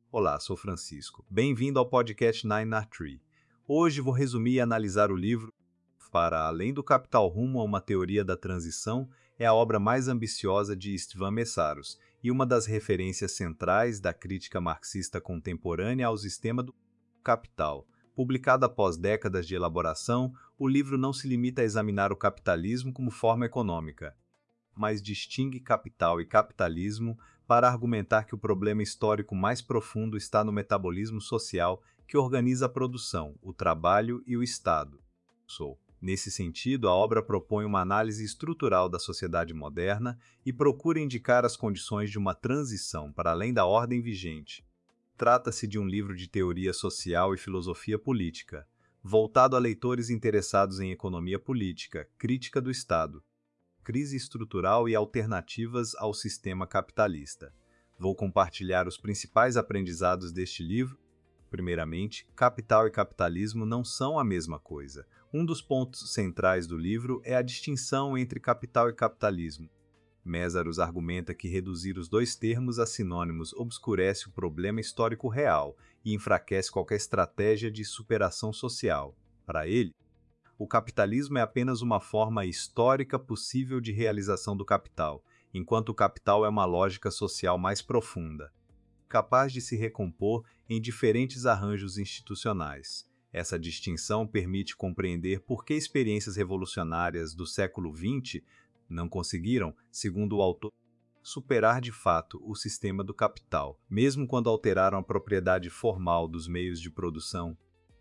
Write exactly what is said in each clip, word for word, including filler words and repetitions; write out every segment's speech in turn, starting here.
Olá, sou Francisco. Bem-vindo ao podcast Nine R Tree. Hoje vou resumir e analisar o livro Para Além do Capital Rumo a uma Teoria da Transição, é a obra mais ambiciosa de Istvan Messáros e uma das referências centrais da crítica marxista contemporânea ao sistema do capital. Publicado após décadas de elaboração, o livro não se limita a examinar o capitalismo como forma econômica, mas distingue capital e capitalismo para argumentar que o problema histórico mais profundo está no metabolismo social que organiza a produção, o trabalho e o Estado. Sou. Nesse sentido, a obra propõe uma análise estrutural da sociedade moderna e procura indicar as condições de uma transição para além da ordem vigente. Trata-se de um livro de teoria social e filosofia política, voltado a leitores interessados em economia política, crítica do Estado, crise estrutural e alternativas ao sistema capitalista. Vou compartilhar os principais aprendizados deste livro. Primeiramente, capital e capitalismo não são a mesma coisa. Um dos pontos centrais do livro é a distinção entre capital e capitalismo. Messáros argumenta que reduzir os dois termos a sinônimos obscurece o problema histórico real e enfraquece qualquer estratégia de superação social. Para ele, o capitalismo é apenas uma forma histórica possível de realização do capital, enquanto o capital é uma lógica social mais profunda, capaz de se recompor em diferentes arranjos institucionais. Essa distinção permite compreender por que experiências revolucionárias do século vinte não conseguiram, segundo o autor, superar de fato o sistema do capital, mesmo quando alteraram a propriedade formal dos meios de produção.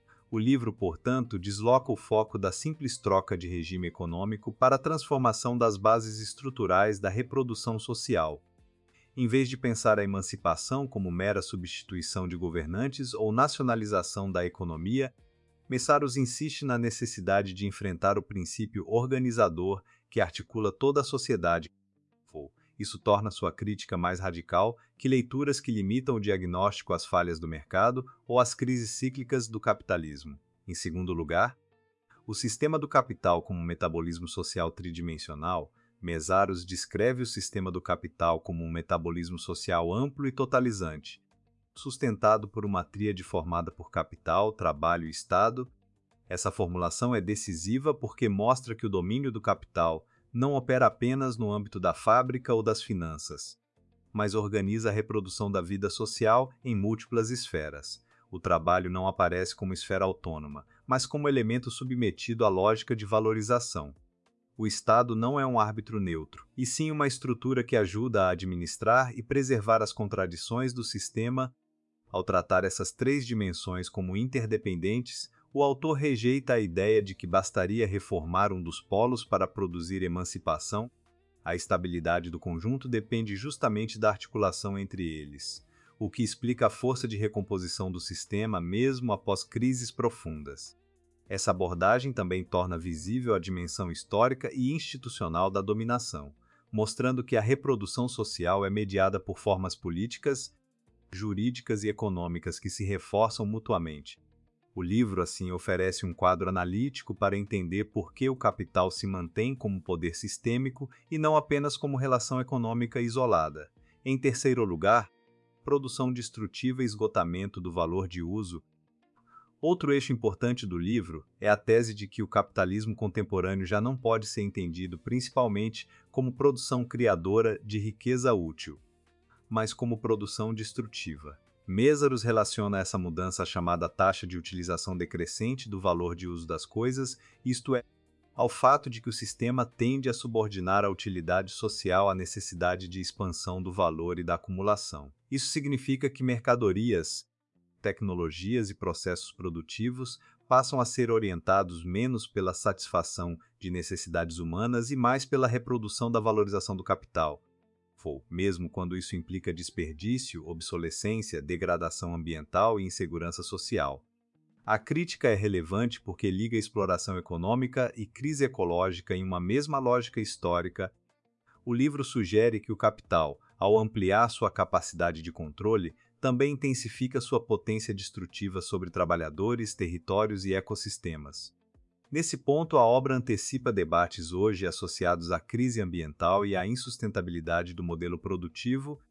O livro, portanto, desloca o foco da simples troca de regime econômico para a transformação das bases estruturais da reprodução social. Em vez de pensar a emancipação como mera substituição de governantes ou nacionalização da economia, Messáros insiste na necessidade de enfrentar o princípio organizador que articula toda a sociedade. Isso torna sua crítica mais radical que leituras que limitam o diagnóstico às falhas do mercado ou às crises cíclicas do capitalismo. Em segundo lugar, o sistema do capital como um metabolismo social tridimensional. Messáros descreve o sistema do capital como um metabolismo social amplo e totalizante, sustentado por uma tríade formada por capital, trabalho e Estado. Essa formulação é decisiva porque mostra que o domínio do capital não opera apenas no âmbito da fábrica ou das finanças, mas organiza a reprodução da vida social em múltiplas esferas. O trabalho não aparece como esfera autônoma, mas como elemento submetido à lógica de valorização. O Estado não é um árbitro neutro, e sim uma estrutura que ajuda a administrar e preservar as contradições do sistema. Ao tratar essas três dimensões como interdependentes, o autor rejeita a ideia de que bastaria reformar um dos polos para produzir emancipação. A estabilidade do conjunto depende justamente da articulação entre eles, o que explica a força de recomposição do sistema mesmo após crises profundas. Essa abordagem também torna visível a dimensão histórica e institucional da dominação, mostrando que a reprodução social é mediada por formas políticas, jurídicas e econômicas que se reforçam mutuamente. O livro, assim, oferece um quadro analítico para entender por que o capital se mantém como poder sistêmico e não apenas como relação econômica isolada. Em terceiro lugar, produção destrutiva e esgotamento do valor de uso. Outro eixo importante do livro é a tese de que o capitalismo contemporâneo já não pode ser entendido principalmente como produção criadora de riqueza útil, mas como produção destrutiva. Messáros relaciona essa mudança à chamada taxa de utilização decrescente do valor de uso das coisas, isto é, ao fato de que o sistema tende a subordinar a utilidade social à necessidade de expansão do valor e da acumulação. Isso significa que mercadorias, tecnologias e processos produtivos passam a ser orientados menos pela satisfação de necessidades humanas e mais pela reprodução da valorização do capital, mesmo quando isso implica desperdício, obsolescência, degradação ambiental e insegurança social. A crítica é relevante porque liga exploração econômica e crise ecológica em uma mesma lógica histórica. O livro sugere que o capital, ao ampliar sua capacidade de controle, também intensifica sua potência destrutiva sobre trabalhadores, territórios e ecossistemas. Nesse ponto, a obra antecipa debates hoje associados à crise ambiental e à insustentabilidade do modelo produtivo.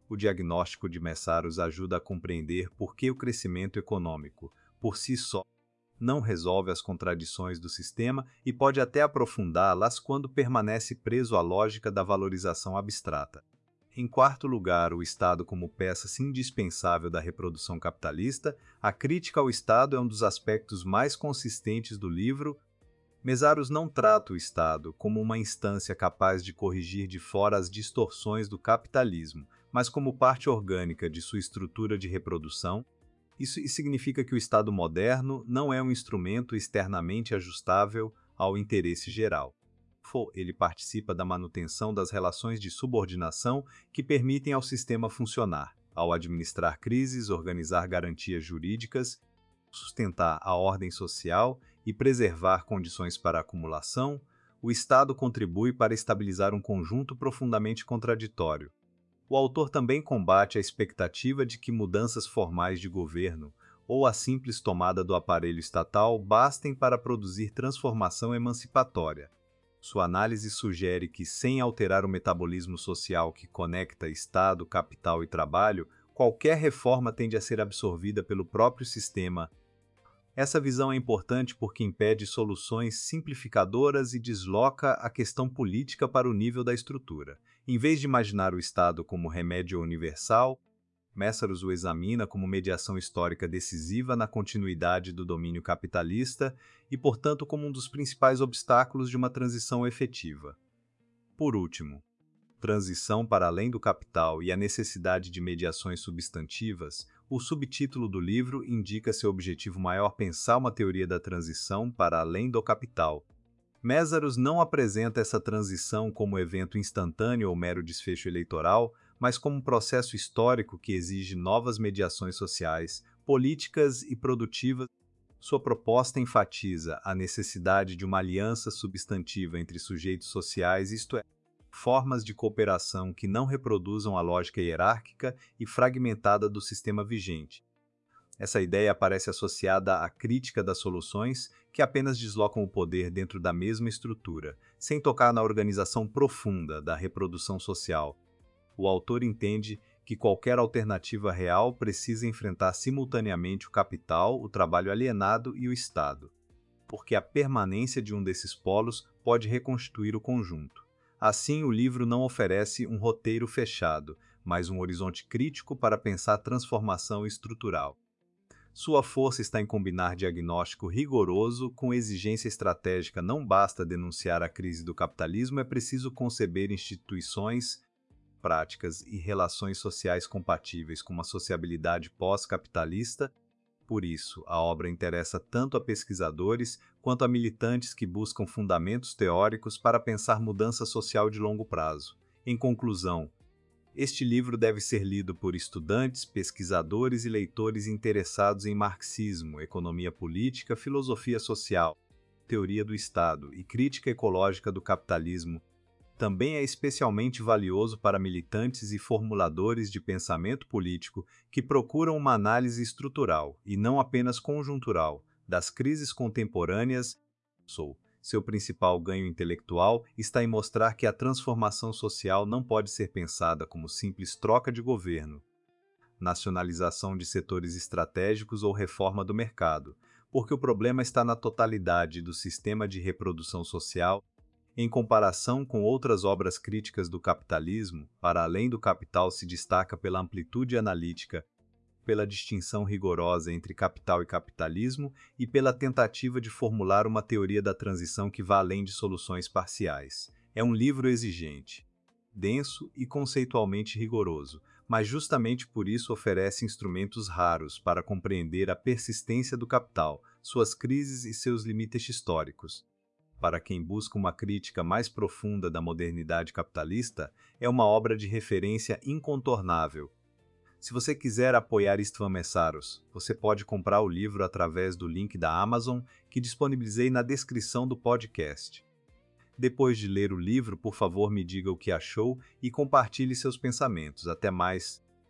O diagnóstico de Meszaros ajuda a compreender por que o crescimento econômico, por si só, não resolve as contradições do sistema e pode até aprofundá-las quando permanece preso à lógica da valorização abstrata. Em quarto lugar, o Estado como peça indispensável da reprodução capitalista, a crítica ao Estado é um dos aspectos mais consistentes do livro. Meszaros não trata o Estado como uma instância capaz de corrigir de fora as distorções do capitalismo, mas como parte orgânica de sua estrutura de reprodução. Isso significa que o Estado moderno não é um instrumento externamente ajustável ao interesse geral. Ele participa da manutenção das relações de subordinação que permitem ao sistema funcionar, ao administrar crises, organizar garantias jurídicas, sustentar a ordem social e preservar condições para a acumulação. O Estado contribui para estabilizar um conjunto profundamente contraditório. O autor também combate a expectativa de que mudanças formais de governo ou a simples tomada do aparelho estatal bastem para produzir transformação emancipatória. Sua análise sugere que, sem alterar o metabolismo social que conecta Estado, capital e trabalho, qualquer reforma tende a ser absorvida pelo próprio sistema. Essa visão é importante porque impede soluções simplificadoras e desloca a questão política para o nível da estrutura. Em vez de imaginar o Estado como remédio universal, Meszaros o examina como mediação histórica decisiva na continuidade do domínio capitalista e, portanto, como um dos principais obstáculos de uma transição efetiva. Por último, transição para além do capital e a necessidade de mediações substantivas, o subtítulo do livro indica seu objetivo maior: pensar uma teoria da transição para além do capital. Meszaros não apresenta essa transição como evento instantâneo ou mero desfecho eleitoral, mas como um processo histórico que exige novas mediações sociais, políticas e produtivas. Sua proposta enfatiza a necessidade de uma aliança substantiva entre sujeitos sociais, isto é, formas de cooperação que não reproduzam a lógica hierárquica e fragmentada do sistema vigente. Essa ideia aparece associada à crítica das soluções que apenas deslocam o poder dentro da mesma estrutura, sem tocar na organização profunda da reprodução social. O autor entende que qualquer alternativa real precisa enfrentar simultaneamente o capital, o trabalho alienado e o Estado, porque a permanência de um desses polos pode reconstituir o conjunto. Assim, o livro não oferece um roteiro fechado, mas um horizonte crítico para pensar transformação estrutural. Sua força está em combinar diagnóstico rigoroso com exigência estratégica. Não basta denunciar a crise do capitalismo, é preciso conceber instituições, práticas e relações sociais compatíveis com uma sociabilidade pós-capitalista. Por isso, a obra interessa tanto a pesquisadores quanto a militantes que buscam fundamentos teóricos para pensar mudança social de longo prazo. Em conclusão, este livro deve ser lido por estudantes, pesquisadores e leitores interessados em marxismo, economia política, filosofia social, teoria do Estado e crítica ecológica do capitalismo. Também é especialmente valioso para militantes e formuladores de pensamento político que procuram uma análise estrutural, e não apenas conjuntural, das crises contemporâneas. Sou. Seu principal ganho intelectual está em mostrar que a transformação social não pode ser pensada como simples troca de governo, nacionalização de setores estratégicos ou reforma do mercado, porque o problema está na totalidade do sistema de reprodução social. Em comparação com outras obras críticas do capitalismo, Para Além do Capital se destaca pela amplitude analítica, pela distinção rigorosa entre capital e capitalismo e pela tentativa de formular uma teoria da transição que vá além de soluções parciais. É um livro exigente, denso e conceitualmente rigoroso, mas justamente por isso oferece instrumentos raros para compreender a persistência do capital, suas crises e seus limites históricos. Para quem busca uma crítica mais profunda da modernidade capitalista, é uma obra de referência incontornável. Se você quiser apoiar István Meszaros, você pode comprar o livro através do link da Amazon que disponibilizei na descrição do podcast. Depois de ler o livro, por favor, me diga o que achou e compartilhe seus pensamentos. Até mais!